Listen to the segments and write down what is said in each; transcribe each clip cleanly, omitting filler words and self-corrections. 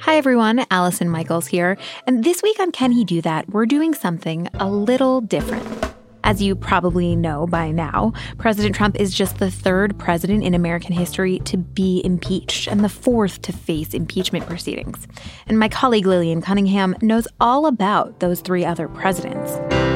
Hi everyone, Allison Michaels here, and this week on Can He Do That, we're doing something a little different. As you probably know by now, President Trump is just the third president in American history to be impeached and the fourth to face impeachment proceedings. And my colleague Lillian Cunningham knows all about those three other presidents.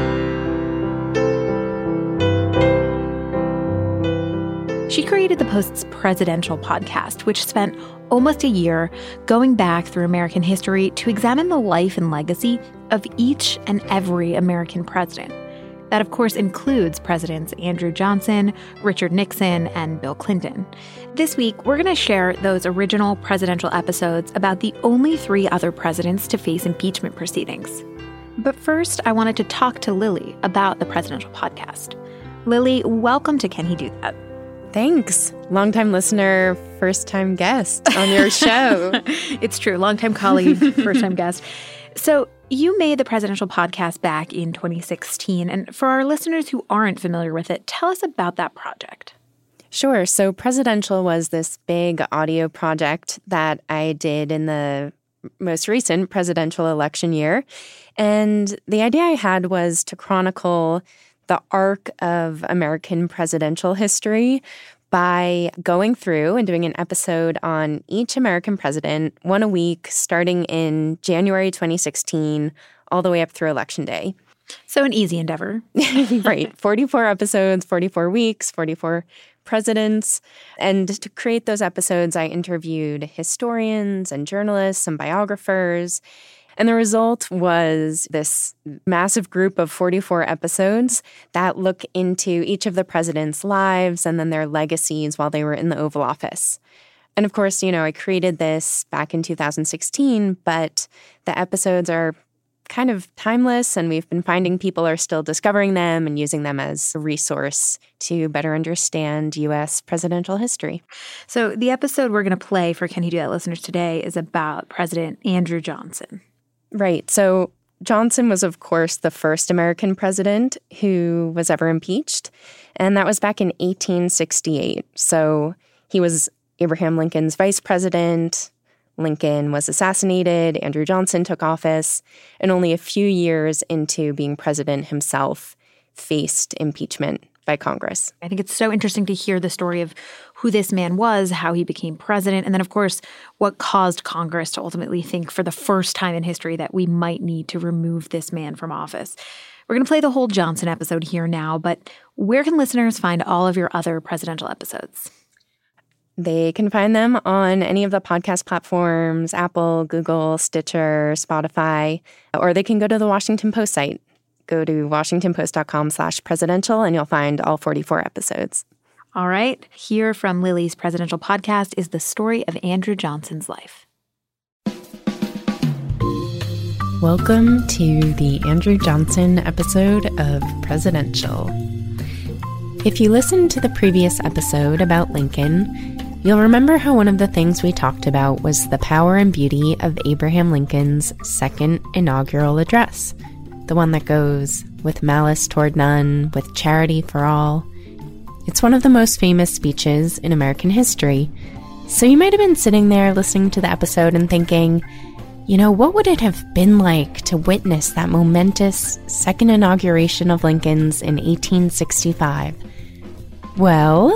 She created the Post's Presidential podcast, which spent almost a year going back through American history to examine the life and legacy of each and every American president. That, of course, includes Presidents Andrew Johnson, Richard Nixon, and Bill Clinton. This week, we're going to share those original presidential episodes about the only three other presidents to face impeachment proceedings. But first, I wanted to talk to Lily about the Presidential podcast. Lily, welcome to Can He Do That? Thanks. Longtime listener, first-time guest on your show. It's true. Longtime colleague, first-time guest. So you made the Presidential podcast back in 2016. And for our listeners who aren't familiar with it, tell us about that project. Sure. So Presidential was this big audio project that I did in the most recent presidential election year. And the idea I had was to chronicle the arc of American presidential history by going through and doing an episode on each American president, one a week, starting in January 2016, all the way up through Election Day. So an easy endeavor. Right. 44 episodes, 44 weeks, 44 presidents. And to create those episodes, I interviewed historians and journalists and biographers. And the result was this massive group of 44 episodes that look into each of the presidents' lives and then their legacies while they were in the Oval Office. And of course, I created this back in 2016, but the episodes are kind of timeless, and we've been finding people are still discovering them and using them as a resource to better understand U.S. presidential history. So the episode we're going to play for Can He Do That listeners today is about President Andrew Johnson. Right. So Johnson was, of course, the first American president who was ever impeached, and that was back in 1868. So he was Abraham Lincoln's vice president. Lincoln was assassinated. Andrew Johnson took office, and only a few years into being president himself, faced impeachment by Congress. I think it's so interesting to hear the story of who this man was, how he became president, and then, of course, what caused Congress to ultimately think for the first time in history that we might need to remove this man from office. We're going to play the whole Johnson episode here now, but where can listeners find all of your other presidential episodes? They can find them on any of the podcast platforms, Apple, Google, Stitcher, Spotify, or they can go to the Washington Post site. Go to washingtonpost.com/presidential and you'll find all 44 episodes. All right. Here from Lily's Presidential podcast is the story of Andrew Johnson's life. Welcome to the Andrew Johnson episode of Presidential. If you listened to the previous episode about Lincoln, you'll remember how one of the things we talked about was the power and beauty of Abraham Lincoln's second inaugural address. The one that goes, "With malice toward none, with charity for all." It's one of the most famous speeches in American history. So you might have been sitting there listening to the episode and thinking, what would it have been like to witness that momentous second inauguration of Lincoln's in 1865? Well,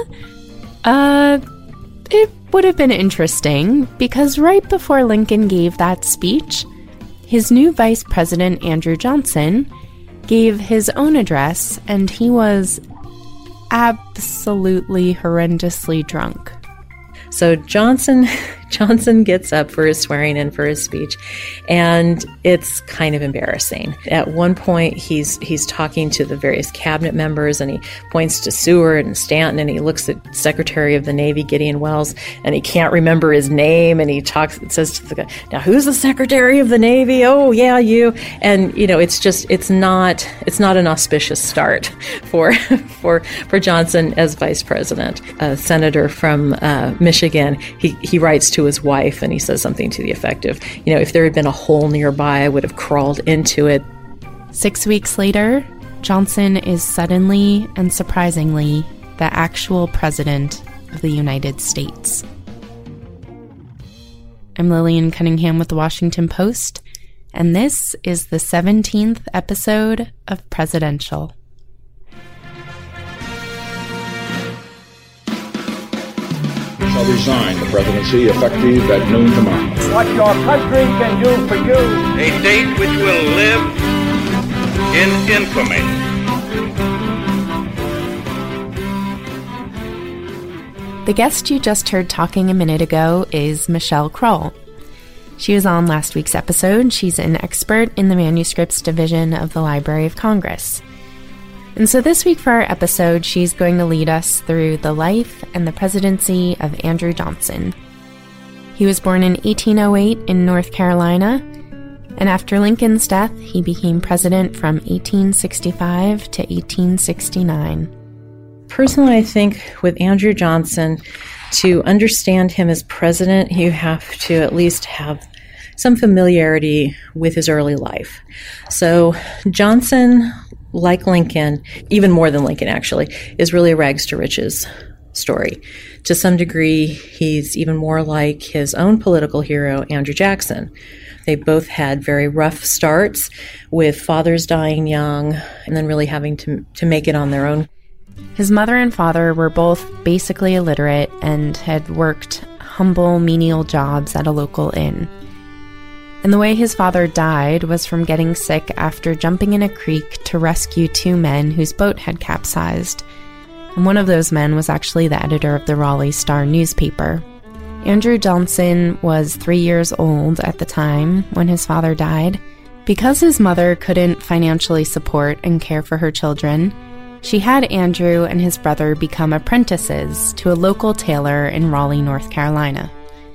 it would have been interesting because right before Lincoln gave that speech, his new Vice President, Andrew Johnson, gave his own address, and he was absolutely horrendously drunk. So Johnson gets up for his swearing in for his speech, and it's kind of embarrassing. At one point, he's talking to the various cabinet members, and he points to Seward and Stanton, and he looks at Secretary of the Navy Gideon Welles, and he can't remember his name, and he says to the guy, "Now who's the Secretary of the Navy? Oh yeah, you." And it's not an auspicious start for Johnson as vice president. A senator from Michigan, he writes to his wife and he says something to the effect of, if there had been a hole nearby, I would have crawled into it. 6 weeks later, Johnson is suddenly and surprisingly the actual president of the United States. I'm Lillian Cunningham with the Washington Post, and this is the 17th episode of Presidential. Shall resign the presidency effective at noon tomorrow. What your country can do for you. A date which will live in infamy. The guest you just heard talking a minute ago is Michelle Krull. She was on last week's episode. She's an expert in the manuscripts division of the Library of Congress. And so this week for our episode, she's going to lead us through the life and the presidency of Andrew Johnson. He was born in 1808 in North Carolina, and after Lincoln's death, he became president from 1865 to 1869. Personally, I think with Andrew Johnson, to understand him as president, you have to at least have some familiarity with his early life. So Johnson, like Lincoln, even more than Lincoln actually, is really a rags to riches story. To some degree, he's even more like his own political hero, Andrew Jackson. They both had very rough starts, with fathers dying young and then really having to make it on their own. His mother and father were both basically illiterate and had worked humble, menial jobs at a local inn. And the way his father died was from getting sick after jumping in a creek to rescue two men whose boat had capsized. And one of those men was actually the editor of the Raleigh Star newspaper. Andrew Johnson was 3 years old at the time when his father died. Because his mother couldn't financially support and care for her children, she had Andrew and his brother become apprentices to a local tailor in Raleigh, North Carolina.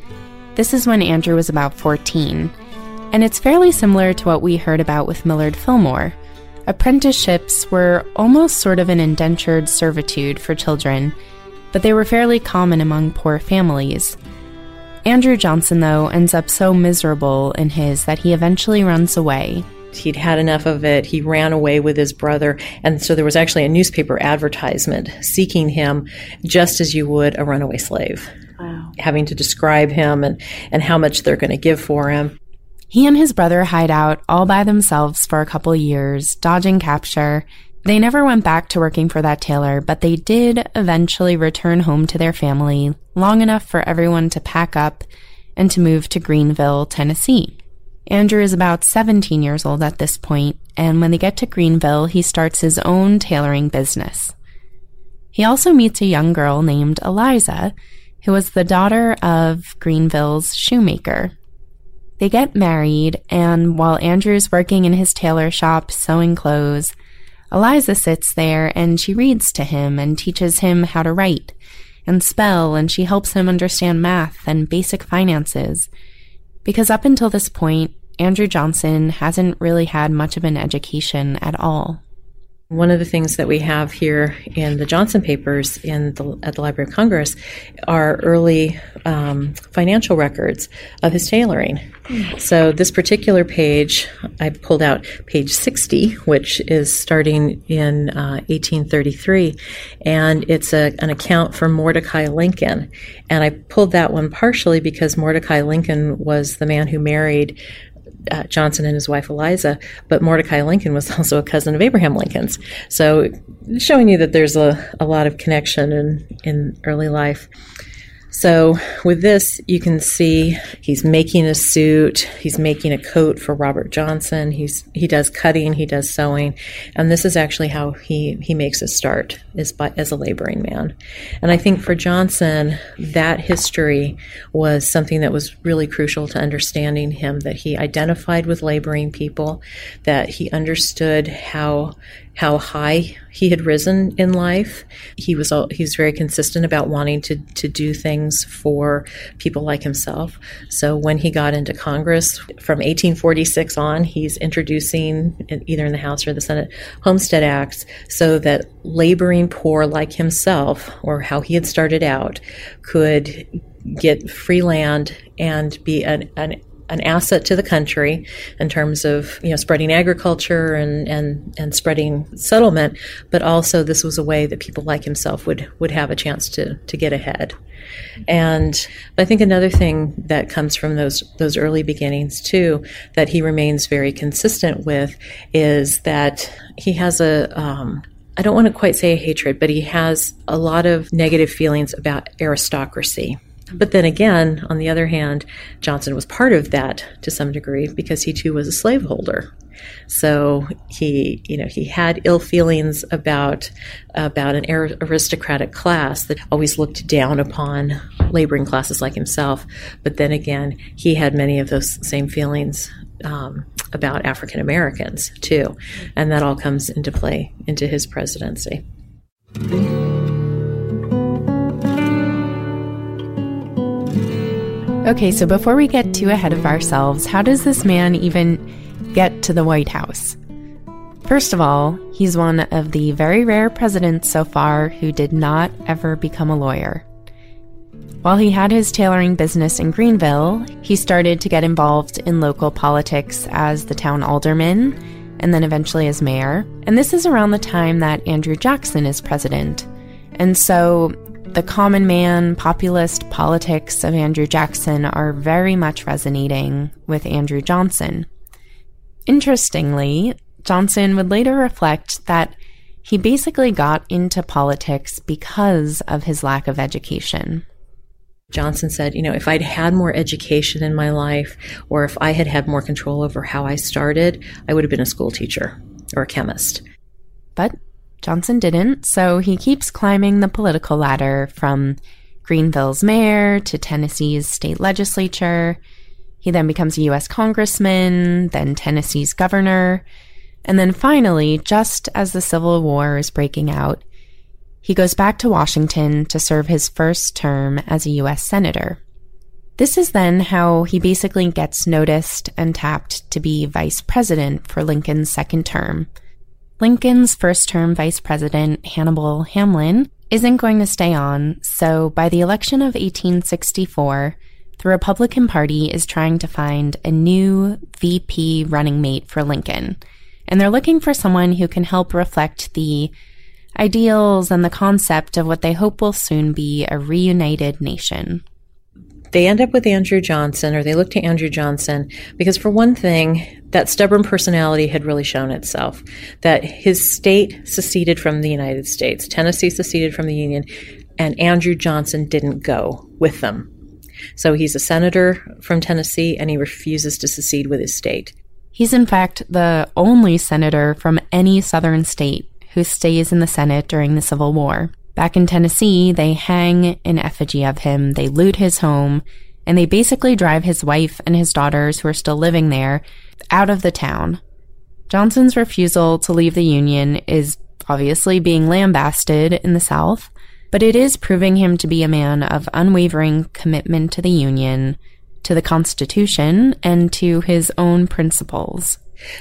This is when Andrew was about 14, and it's fairly similar to what we heard about with Millard Fillmore. Apprenticeships were almost sort of an indentured servitude for children, but they were fairly common among poor families. Andrew Johnson, though, ends up so miserable in his that he eventually runs away. He'd had enough of it. He ran away with his brother. And so there was actually a newspaper advertisement seeking him just as you would a runaway slave. Wow. Having to describe him and how much they're going to give for him. He and his brother hide out all by themselves for a couple years, dodging capture. They never went back to working for that tailor, but they did eventually return home to their family long enough for everyone to pack up and to move to Greenville, Tennessee. Andrew is about 17 years old at this point, and when they get to Greenville, he starts his own tailoring business. He also meets a young girl named Eliza, who was the daughter of Greenville's shoemaker. They get married, and while Andrew's working in his tailor shop sewing clothes, Eliza sits there and she reads to him and teaches him how to write and spell, and she helps him understand math and basic finances. Because up until this point, Andrew Johnson hasn't really had much of an education at all. One of the things that we have here in the Johnson papers at the Library of Congress are early financial records of his tailoring. So this particular page, I pulled out page 60, which is starting in 1833, and it's an account from Mordecai Lincoln. And I pulled that one partially because Mordecai Lincoln was the man who married Johnson and his wife Eliza, but Mordecai Lincoln was also a cousin of Abraham Lincoln's. So showing you that there's a lot of connection in early life. So with this, you can see he's making a suit, he's making a coat for Robert Johnson, he does cutting, he does sewing, and this is actually how he makes his start, as a laboring man. And I think for Johnson, that history was something that was really crucial to understanding him, that he identified with laboring people, that he understood how high he had risen in life. He was very consistent about wanting to do things for people like himself. So when he got into Congress from 1846 on, he's introducing, either in the House or the Senate, Homestead Acts so that laboring poor like himself, or how he had started out, could get free land and be an an asset to the country in terms of, spreading agriculture and spreading settlement, but also this was a way that people like himself would have a chance to get ahead. And I think another thing that comes from those early beginnings too, that he remains very consistent with, is that he has I don't want to quite say a hatred, but he has a lot of negative feelings about aristocracy. But then again, on the other hand, Johnson was part of that to some degree because he too was a slaveholder. So he had ill feelings about an aristocratic class that always looked down upon laboring classes like himself. But then again, he had many of those same feelings about African Americans too, and that all comes into play into his presidency. Okay, so before we get too ahead of ourselves, how does this man even get to the White House? First of all, he's one of the very rare presidents so far who did not ever become a lawyer. While he had his tailoring business in Greenville, he started to get involved in local politics as the town alderman and then eventually as mayor. And this is around the time that Andrew Jackson is president. And so the common man, populist politics of Andrew Jackson are very much resonating with Andrew Johnson. Interestingly, Johnson would later reflect that he basically got into politics because of his lack of education. Johnson said, if I'd had more education in my life, or if I had had more control over how I started, I would have been a school teacher or a chemist. But Johnson didn't, so he keeps climbing the political ladder from Greenville's mayor to Tennessee's state legislature. He then becomes a U.S. congressman, then Tennessee's governor, and then finally, just as the Civil War is breaking out, he goes back to Washington to serve his first term as a U.S. senator. This is then how he basically gets noticed and tapped to be vice president for Lincoln's second term. Lincoln's first-term vice president, Hannibal Hamlin, isn't going to stay on, so by the election of 1864, the Republican Party is trying to find a new VP running mate for Lincoln, and they're looking for someone who can help reflect the ideals and the concept of what they hope will soon be a reunited nation. They end up with Andrew Johnson, or they look to Andrew Johnson, because for one thing, that stubborn personality had really shown itself, that his state seceded from the United States. Tennessee seceded from the Union, and Andrew Johnson didn't go with them. So he's a senator from Tennessee, and he refuses to secede with his state. He's in fact the only senator from any southern state who stays in the Senate during the Civil War. Back in Tennessee, they hang an effigy of him, they loot his home, and they basically drive his wife and his daughters, who are still living there, out of the town. Johnson's refusal to leave the Union is obviously being lambasted in the South, but it is proving him to be a man of unwavering commitment to the Union, to the Constitution, and to his own principles.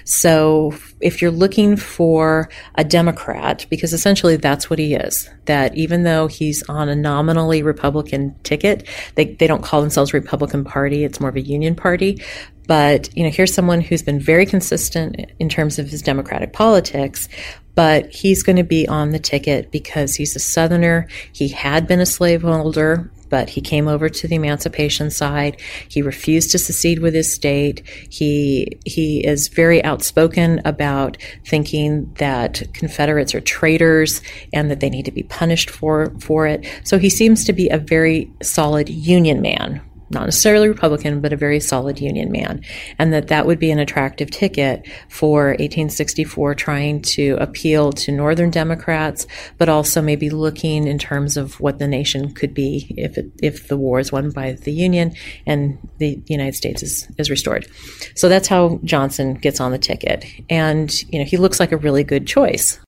So if you're looking for a Democrat, because essentially that's what he is, that even though he's on a nominally Republican ticket, they don't call themselves Republican Party, it's more of a Union Party. But, here's someone who's been very consistent in terms of his Democratic politics, but he's going to be on the ticket because he's a Southerner. He had been a slaveholder, but he came over to the emancipation side. He refused to secede with his state. He is very outspoken about thinking that Confederates are traitors and that they need to be punished for it. So he seems to be a very solid Union man. Not necessarily Republican, but a very solid Union man, and that would be an attractive ticket for 1864, trying to appeal to Northern Democrats, but also maybe looking in terms of what the nation could be if the war is won by the Union and the United States is restored. So that's how Johnson gets on the ticket, and he looks like a really good choice.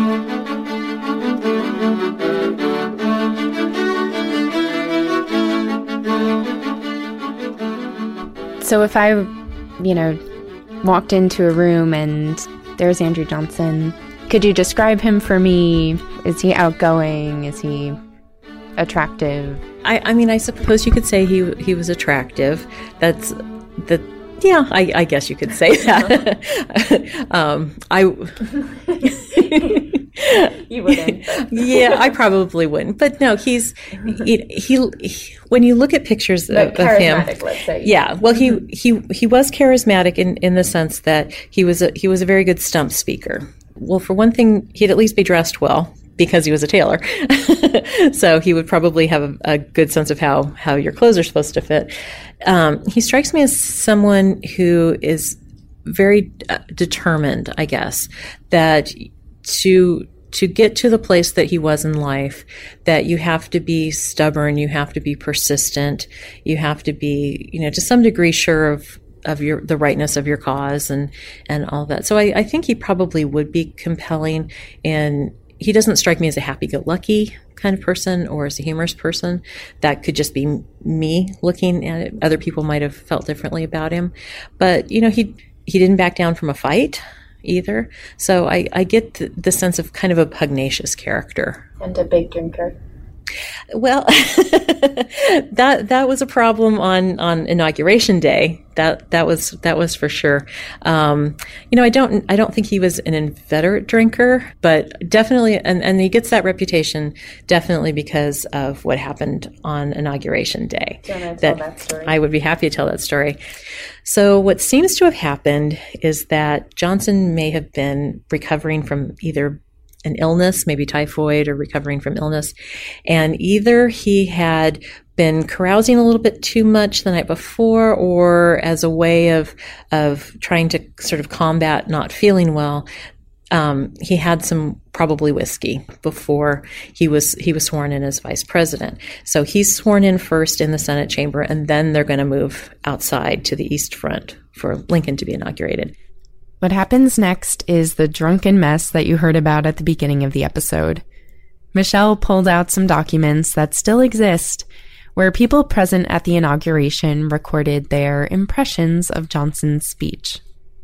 So if I, walked into a room and there's Andrew Johnson, could you describe him for me? Is he outgoing? Is he attractive? I mean, I suppose you could say he was attractive. That's Yeah, I guess you could say that. You wouldn't. But. Yeah, I probably wouldn't. But no, he when you look at pictures of him, let's say. Yeah, well, he was charismatic in the sense that he was a very good stump speaker. Well, for one thing, he'd at least be dressed well because he was a tailor. So he would probably have a good sense of how your clothes are supposed to fit. He strikes me as someone who is very determined, I guess, that to get to the place that he was in life, that you have to be stubborn, you have to be persistent, you have to be, to some degree sure of the rightness of your cause and all that. So I think he probably would be compelling, and he doesn't strike me as a happy-go-lucky kind of person or as a humorous person. That could just be me looking at it. Other people might have felt differently about him. But, he didn't back down from a fight either. So I get the sense of kind of a pugnacious character. And a big drinker. Well, that was a problem on Inauguration Day. That was for sure. I don't think he was an inveterate drinker, but definitely, and he gets that reputation definitely because of what happened on Inauguration Day. Do you want to tell that story? I would be happy to tell that story. So what seems to have happened is that Johnson may have been recovering from either an illness, maybe typhoid, or recovering from illness. And either he had been carousing a little bit too much the night before, or as a way of trying to sort of combat not feeling well, he had some probably whiskey before he was sworn in as vice president. So he's sworn in first in the Senate chamber, and then they're going to move outside to the East Front for Lincoln to be inaugurated. What happens next is the drunken mess that you heard about at the beginning of the episode. Michelle pulled out some documents that still exist, where people present at the inauguration recorded their impressions of Johnson's speech.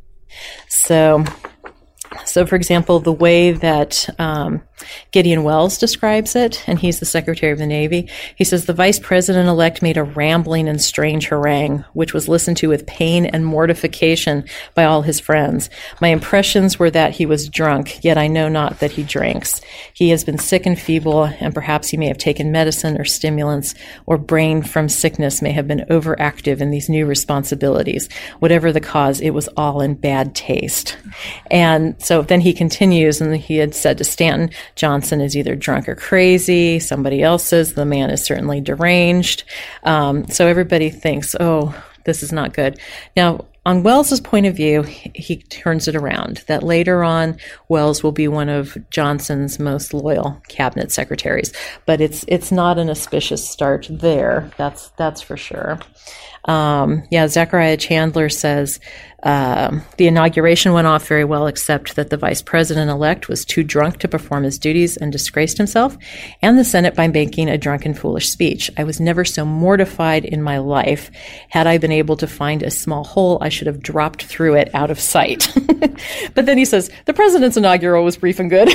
So for example, the way that Gideon Welles describes it, and he's the Secretary of the Navy, he says, the Vice President-elect made a rambling and strange harangue, which was listened to with pain and mortification by all his friends. My impressions were that he was drunk, yet I know not that he drinks. He has been sick and feeble, and perhaps he may have taken medicine or stimulants, or brain from sickness may have been overactive in these new responsibilities. Whatever the cause, it was all in bad taste. And so then he continues, and he had said to Stanton, Johnson is either drunk or crazy. Somebody else says the man is certainly deranged. So everybody thinks, oh, this is not good. Now, on Welles's point of view, he turns it around, that later on, Welles will be one of Johnson's most loyal cabinet secretaries. But it's not an auspicious start there. That's for sure. Zechariah Chandler says, the inauguration went off very well, except that the vice president-elect was too drunk to perform his duties and disgraced himself and the Senate by making a drunken, foolish speech. I was never so mortified in my life. Had I been able to find a small hole, I should have dropped through it out of sight. But then he says, the president's inaugural was brief and good.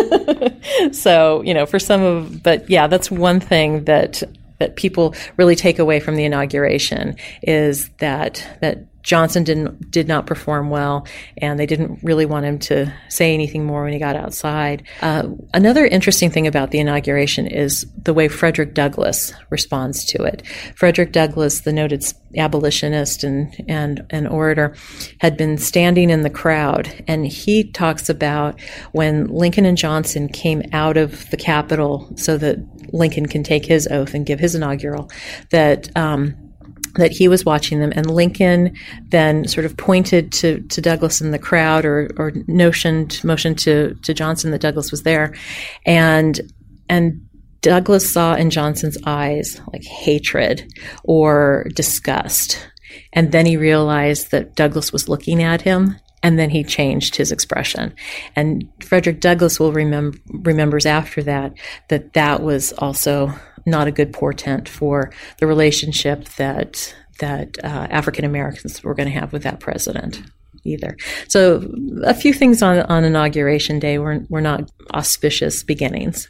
So, that's one thing that people really take away from the inauguration is that Johnson did not perform well, and they didn't really want him to say anything more when he got outside. Another interesting thing about the inauguration is the way Frederick Douglass responds to it. Frederick Douglass, the noted abolitionist and orator, had been standing in the crowd, and he talks about when Lincoln and Johnson came out of the Capitol so that Lincoln can take his oath and give his inaugural, that he was watching them, and Lincoln then sort of pointed to Douglass in the crowd, or motioned to Johnson that Douglass was there, and Douglass saw in Johnson's eyes like hatred or disgust, and then he realized that Douglass was looking at him. And then he changed his expression. And Frederick Douglass remembers after that was also not a good portent for the relationship that African Americans were going to have with that president either. So a few things on Inauguration Day were not auspicious beginnings.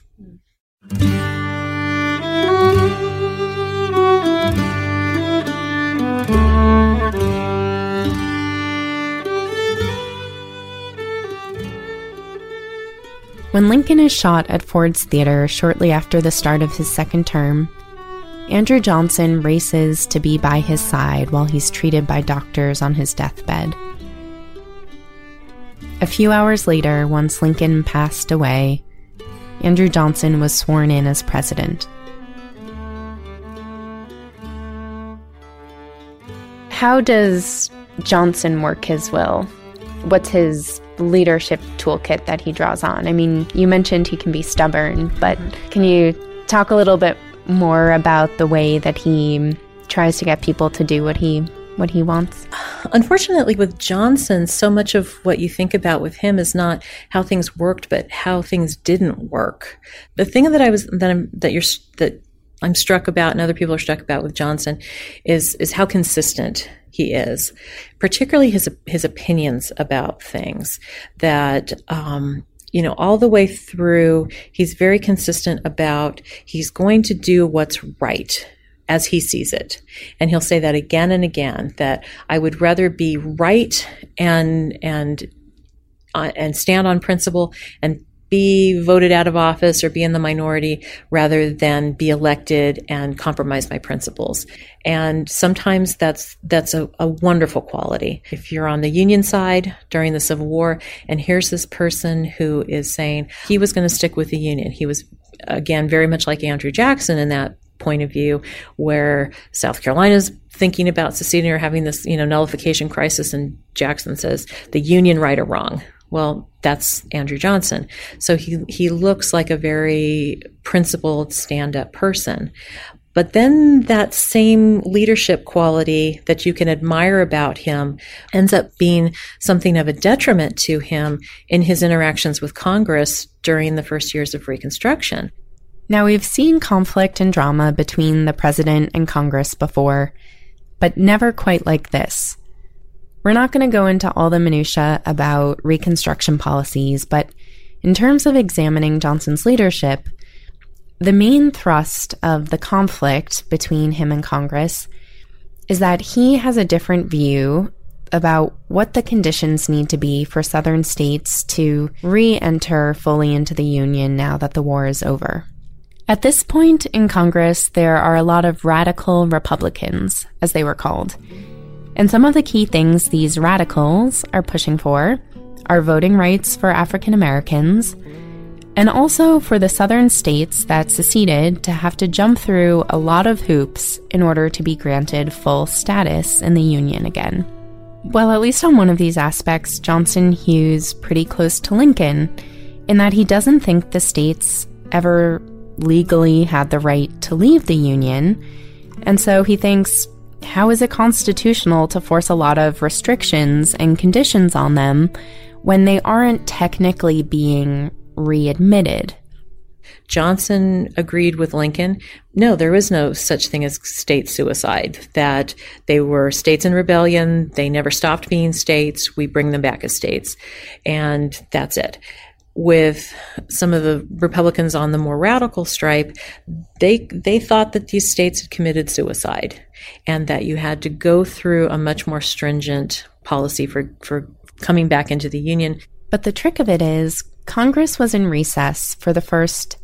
When Lincoln is shot at Ford's Theater shortly after the start of his second term, Andrew Johnson races to be by his side while he's treated by doctors on his deathbed. A few hours later, once Lincoln passed away, Andrew Johnson was sworn in as president. How does Johnson work his will? What's his leadership toolkit that he draws on? I mean, you mentioned he can be stubborn, but can you talk a little bit more about the way that he tries to get people to do what he wants? Unfortunately, with Johnson, so much of what you think about with him is not how things worked, but how things didn't work. The thing that I'm struck about, and other people are struck about with Johnson, is how consistent he is, particularly his opinions about things. That all the way through, he's very consistent about he's going to do what's right as he sees it. And he'll say that again and again, that I would rather be right and stand on principle and be voted out of office or be in the minority rather than be elected and compromise my principles. And sometimes that's a wonderful quality. If you're on the Union side during the Civil War, and here's this person who is saying he was going to stick with the Union. He was, again, very much like Andrew Jackson in that point of view, where South Carolina's thinking about seceding or having this, nullification crisis, and Jackson says, the Union, right or wrong. Well, that's Andrew Johnson. So he looks like a very principled, stand-up person. But then that same leadership quality that you can admire about him ends up being something of a detriment to him in his interactions with Congress during the first years of Reconstruction. Now, we've seen conflict and drama between the president and Congress before, but never quite like this. We're not going to go into all the minutiae about Reconstruction policies, but in terms of examining Johnson's leadership, the main thrust of the conflict between him and Congress is that he has a different view about what the conditions need to be for Southern states to re-enter fully into the Union now that the war is over. At this point in Congress, there are a lot of radical Republicans, as they were called. And some of the key things these radicals are pushing for are voting rights for African Americans, and also for the Southern states that seceded to have to jump through a lot of hoops in order to be granted full status in the Union again. Well, at least on one of these aspects, Johnson hews pretty close to Lincoln, in that he doesn't think the states ever legally had the right to leave the Union, and so he thinks, how is it constitutional to force a lot of restrictions and conditions on them when they aren't technically being readmitted? Johnson agreed with Lincoln. No, there is no such thing as state suicide, that they were states in rebellion. They never stopped being states. We bring them back as states. And that's it. With some of the Republicans on the more radical stripe, they thought that these states had committed suicide and that you had to go through a much more stringent policy for coming back into the Union. But the trick of it is, Congress was in recess for the first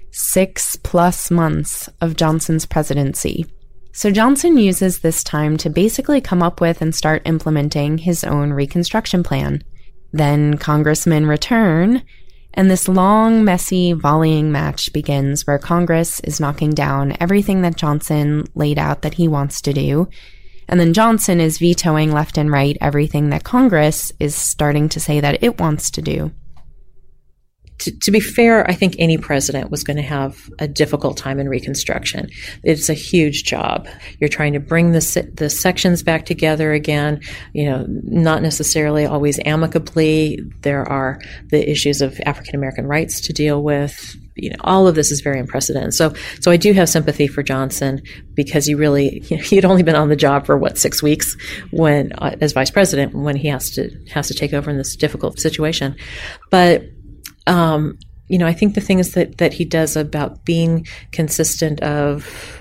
6+ months of Johnson's presidency. So Johnson uses this time to basically come up with and start implementing his own Reconstruction plan. Then congressmen return, and this long, messy volleying match begins where Congress is knocking down everything that Johnson laid out that he wants to do, and then Johnson is vetoing left and right everything that Congress is starting to say that it wants to do. To be fair, I think any president was going to have a difficult time in Reconstruction. It's a huge job. You're trying to bring the sections back together again, not necessarily always amicably. There are the issues of African American rights to deal with. All of this is very unprecedented. So I do have sympathy for Johnson, because he'd only been on the job for 6 weeks when, as vice president, when he has to take over in this difficult situation. But I think the thing is that he does about being consistent of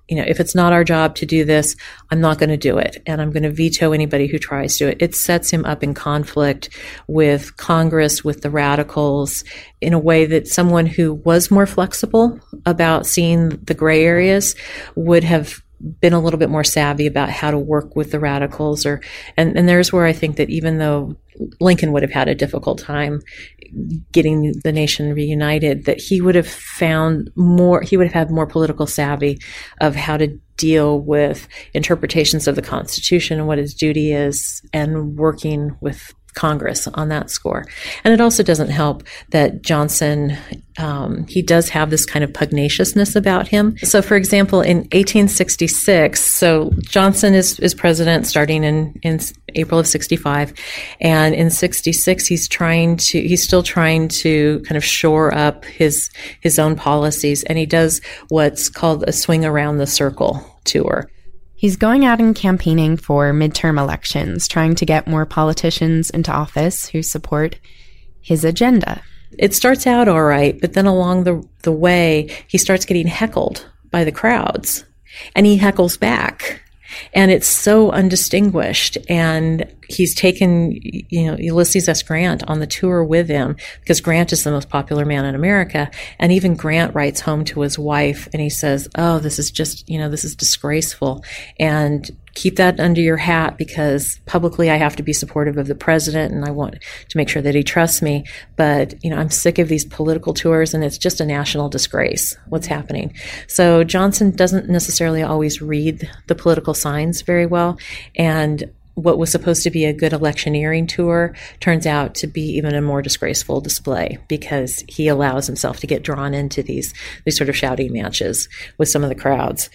if it's not our job to do this, I'm not going to do it. And I'm going to veto anybody who tries to. It sets him up in conflict with Congress, with the radicals, in a way that someone who was more flexible about seeing the gray areas would have been a little bit more savvy about how to work with the radicals. And there's where I think that even though Lincoln would have had a difficult time getting the nation reunited, that he would have had more political savvy of how to deal with interpretations of the Constitution and what his duty is, and working with Congress on that score. And it also doesn't help that Johnson, he does have this kind of pugnaciousness about him. So, for example, in 1866, so Johnson is president starting in April of 65, and in 66 he's still trying to kind of shore up his own policies, and he does what's called a swing around the circle tour. He's going out and campaigning for midterm elections, trying to get more politicians into office who support his agenda. It starts out all right, but then along the way, he starts getting heckled by the crowds, and he heckles back. And it's so undistinguished. And he's taken, Ulysses S. Grant on the tour with him, because Grant is the most popular man in America. And even Grant writes home to his wife and he says, "Oh, this is just, this is disgraceful. And keep that under your hat, because publicly I have to be supportive of the president and I want to make sure that he trusts me. But, I'm sick of these political tours and it's just a national disgrace what's happening." So Johnson doesn't necessarily always read the political signs very well. And what was supposed to be a good electioneering tour turns out to be even a more disgraceful display, because he allows himself to get drawn into these sort of shouting matches with some of the crowds.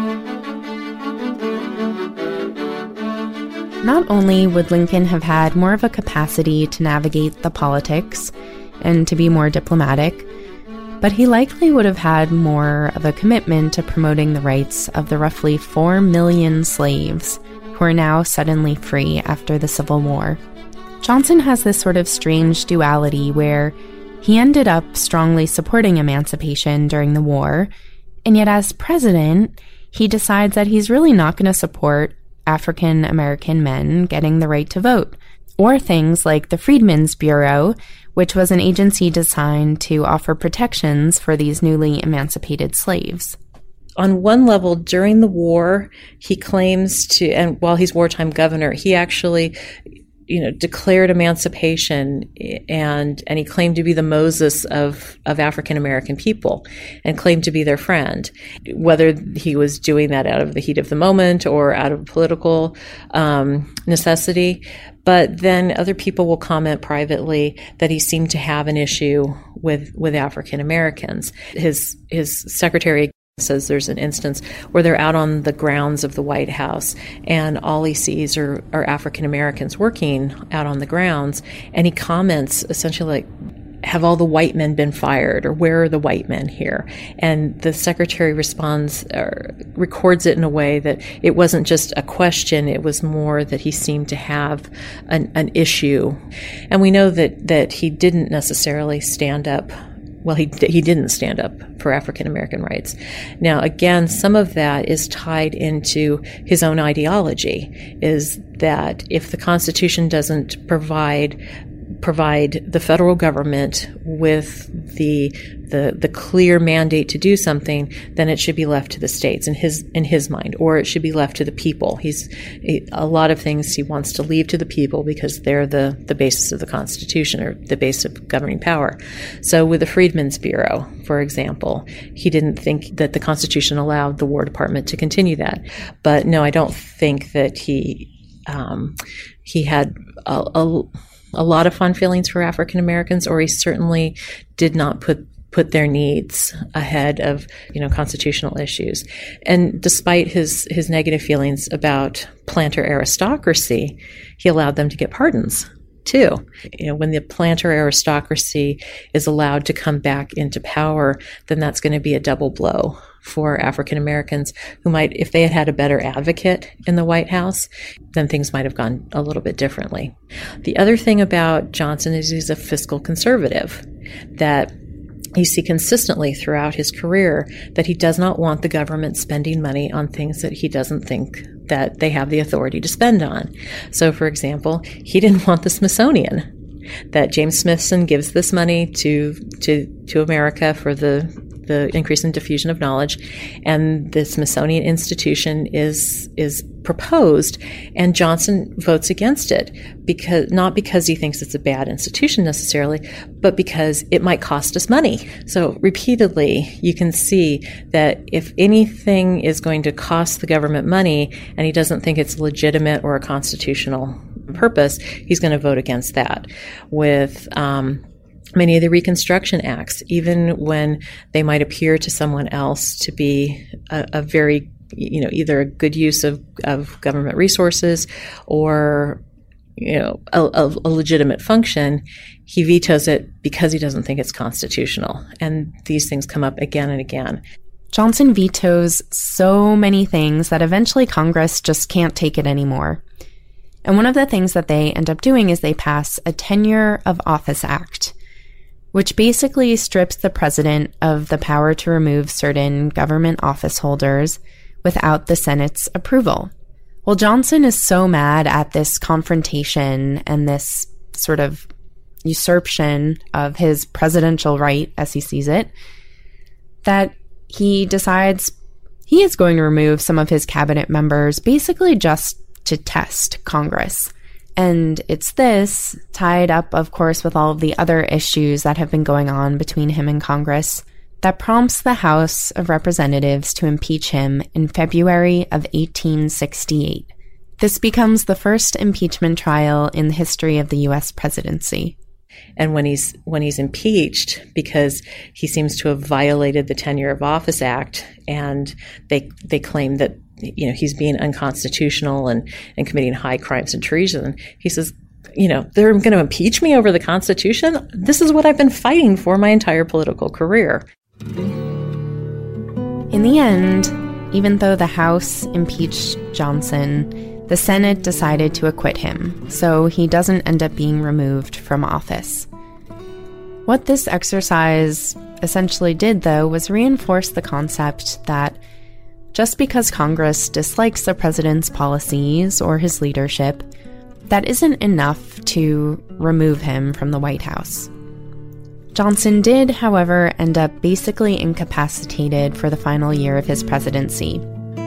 Not only would Lincoln have had more of a capacity to navigate the politics and to be more diplomatic, but he likely would have had more of a commitment to promoting the rights of the roughly 4 million slaves who are now suddenly free after the Civil War. Johnson has this sort of strange duality where he ended up strongly supporting emancipation during the war, and yet as president, he decides that he's really not going to support African American men getting the right to vote, or things like the Freedmen's Bureau, which was an agency designed to offer protections for these newly emancipated slaves. On one level, during the war, he claims to, and while he's wartime governor, he actually, declared emancipation, and he claimed to be the Moses of African American people and claimed to be their friend. Whether he was doing that out of the heat of the moment or out of political necessity, but then other people will comment privately that he seemed to have an issue with African Americans. His secretary says there's an instance where they're out on the grounds of the White House and all he sees are African Americans working out on the grounds, and he comments essentially like, "Have all the white men been fired, or where are the white men here?" And the secretary responds, or records it in a way that it wasn't just a question, it was more that he seemed to have an issue. And we know that he didn't necessarily stand up. Well, he didn't stand up for African American rights. Now, again, some of that is tied into his own ideology, is that if the Constitution doesn't provide the federal government with the clear mandate to do something, then it should be left to the states in his mind, or it should be left to the people. A lot of things he wants to leave to the people because they're the basis of the Constitution, or the base of governing power. So with the Freedmen's Bureau, for example, he didn't think that the Constitution allowed the War Department to continue that. But no, I don't think that he had a lot of fond feelings for African Americans, or he certainly did not put their needs ahead of constitutional issues. And despite his negative feelings about planter aristocracy, he allowed them to get pardons too. When the planter aristocracy is allowed to come back into power, then that's going to be a double blow for African Americans who might, if they had had a better advocate in the White House, then things might have gone a little bit differently. The other thing about Johnson is he's a fiscal conservative, that you see consistently throughout his career that he does not want the government spending money on things that he doesn't think that they have the authority to spend on. So, for example, he didn't want the Smithsonian, that James Smithson gives this money to America for the increase in diffusion of knowledge, and the Smithsonian Institution is proposed, and Johnson votes against it, not because he thinks it's a bad institution necessarily, but because it might cost us money. So repeatedly, you can see that if anything is going to cost the government money, and he doesn't think it's legitimate or a constitutional purpose, he's going to vote against that. With many of the Reconstruction Acts, even when they might appear to someone else to be a very, either a good use of government resources or, a legitimate function, he vetoes it because he doesn't think it's constitutional. And these things come up again and again. Johnson vetoes so many things that eventually Congress just can't take it anymore. And one of the things that they end up doing is they pass a Tenure of Office Act, which basically strips the president of the power to remove certain government office holders without the Senate's approval. Well, Johnson is so mad at this confrontation and this sort of usurpation of his presidential right, as he sees it, that he decides he is going to remove some of his cabinet members basically just to test Congress. And it's this, tied up, of course, with all of the other issues that have been going on between him and Congress, that prompts the House of Representatives to impeach him in February of 1868. This becomes the first impeachment trial in the history of the U.S. presidency. And when he's impeached, because he seems to have violated the Tenure of Office Act, and they claim that he's being unconstitutional and committing high crimes and treason, he says, they're going to impeach me over the Constitution? This is what I've been fighting for my entire political career. In the end, even though the House impeached Johnson, the Senate decided to acquit him, so he doesn't end up being removed from office. What this exercise essentially did, though, was reinforce the concept that just because Congress dislikes the president's policies or his leadership, that isn't enough to remove him from the White House. Johnson did, however, end up basically incapacitated for the final year of his presidency.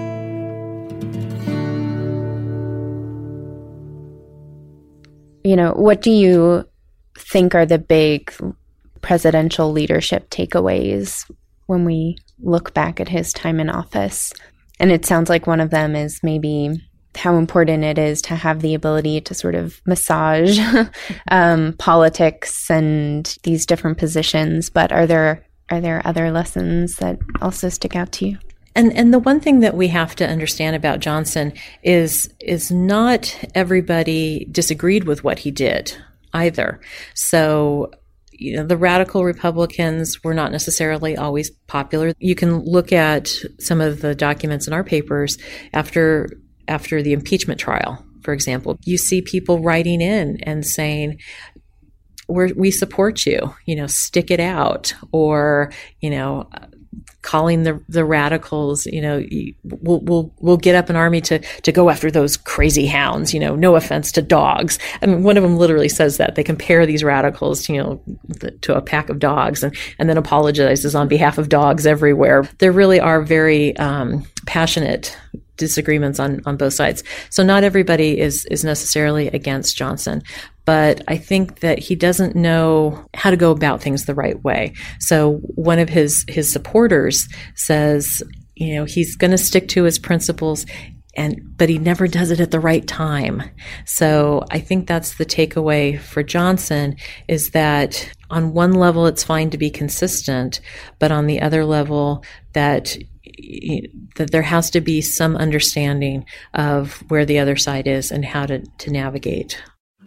What do you think are the big presidential leadership takeaways when we look back at his time in office? And it sounds like one of them is maybe how important it is to have the ability to sort of massage politics and these different positions. But are there other lessons that also stick out to you? And the one thing that we have to understand about Johnson is not everybody disagreed with what he did either. So, the radical Republicans were not necessarily always popular. You can look at some of the documents in our papers after the impeachment trial, for example. You see people writing in and saying, we support you, stick it out, or, calling the radicals, we'll get up an army to go after those crazy hounds, no offense to dogs. I mean, one of them literally says that. They compare these radicals, to a pack of dogs, and then apologizes on behalf of dogs everywhere. There really are very passionate disagreements on both sides. So not everybody is necessarily against Johnson, but I think that he doesn't know how to go about things the right way. So one of his supporters says, he's going to stick to his principles, but he never does it at the right time. So I think that's the takeaway for Johnson, is that on one level it's fine to be consistent, but on the other level that there has to be some understanding of where the other side is and how to navigate.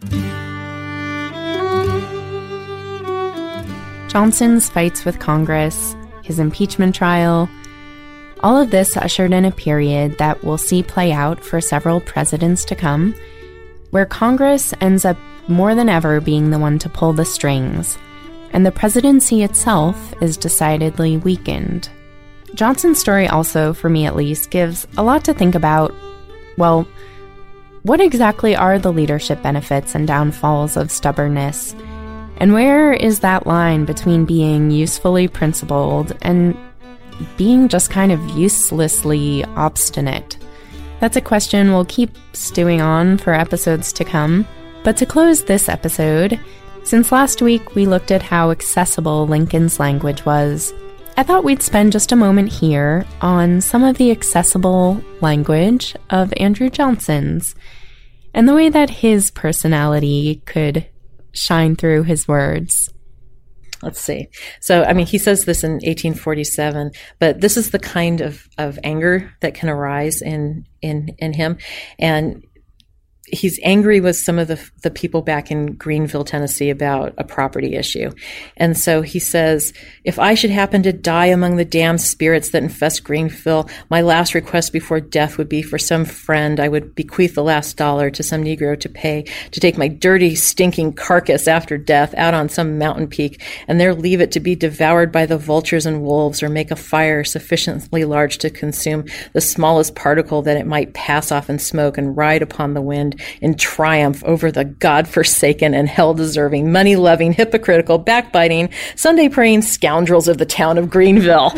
Johnson's fights with Congress, his impeachment trial, all of this ushered in a period that we'll see play out for several presidents to come, where Congress ends up more than ever being the one to pull the strings, and the presidency itself is decidedly weakened. Johnson's story also, for me at least, gives a lot to think about. Well, what exactly are the leadership benefits and downfalls of stubbornness? And where is that line between being usefully principled and being just kind of uselessly obstinate? That's a question we'll keep stewing on for episodes to come. But to close this episode, since last week we looked at how accessible Lincoln's language was, I thought we'd spend just a moment here on some of the accessible language of Andrew Johnson's and the way that his personality could shine through his words. Let's see. So, I mean, he says this in 1847, but this is the kind of anger that can arise in him. And he's angry with some of the people back in Greenville, Tennessee about a property issue. And so he says, if I should happen to die among the damned spirits that infest Greenville, my last request before death would be for some friend I would bequeath the last dollar to some Negro to pay, to take my dirty, stinking carcass after death out on some mountain peak, and there leave it to be devoured by the vultures and wolves, or make a fire sufficiently large to consume the smallest particle that it might pass off in smoke, and ride upon the wind in triumph over the God-forsaken and hell-deserving, money-loving, hypocritical, backbiting, Sunday-praying scoundrels of the town of Greenville.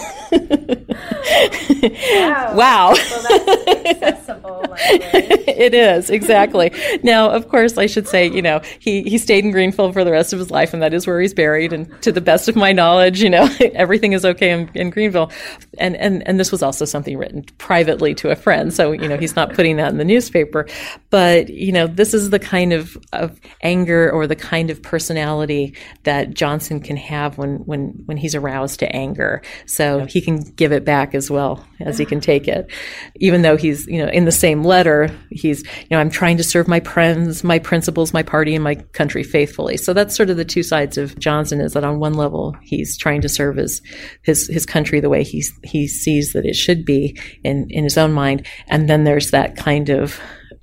Wow. Well, that's accessible language. It is, exactly. Now, of course, I should say, he stayed in Greenville for the rest of his life, and that is where he's buried. And to the best of my knowledge, everything is okay in Greenville. And this was also something written privately to a friend. So, he's not putting that in the newspaper. But, this is the kind of anger or the kind of personality that Johnson can have when he's aroused to anger. So he can give it back as well as he can take it. Even though he's, in the same letter, he's, I'm trying to serve my friends, my principles, my party, and my country faithfully. So that's sort of the two sides of Johnson, is that on one level, he's trying to serve his country the way he sees that it should be in his own mind. And then there's that kind of,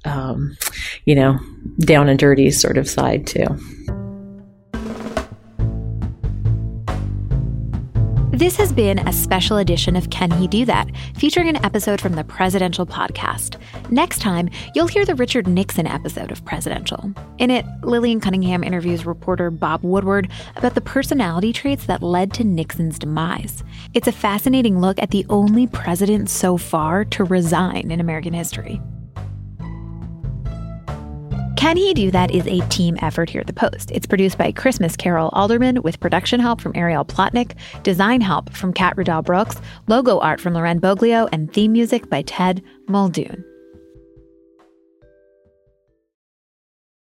down and dirty sort of side too. This has been a special edition of Can He Do That, featuring an episode from the Presidential Podcast. Next time, you'll hear the Richard Nixon episode of Presidential. In it, Lillian Cunningham interviews reporter Bob Woodward about the personality traits that led to Nixon's demise. It's a fascinating look at the only president so far to resign in American history. Can He Do That is a team effort here at The Post. It's produced by Christmas Carol Alderman with production help from Ariel Plotnick, design help from Kat Rudall Brooks, logo art from Loren Boglio, and theme music by Ted Muldoon.